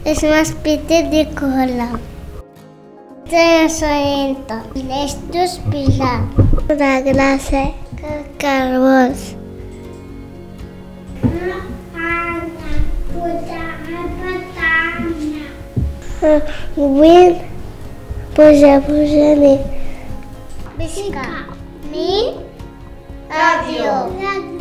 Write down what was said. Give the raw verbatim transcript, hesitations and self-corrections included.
és més petit de cola. Té suelto. Esto es pilar. La clase. Carbós. Vull pujar, pujar. Visca. Mi. Ràdio.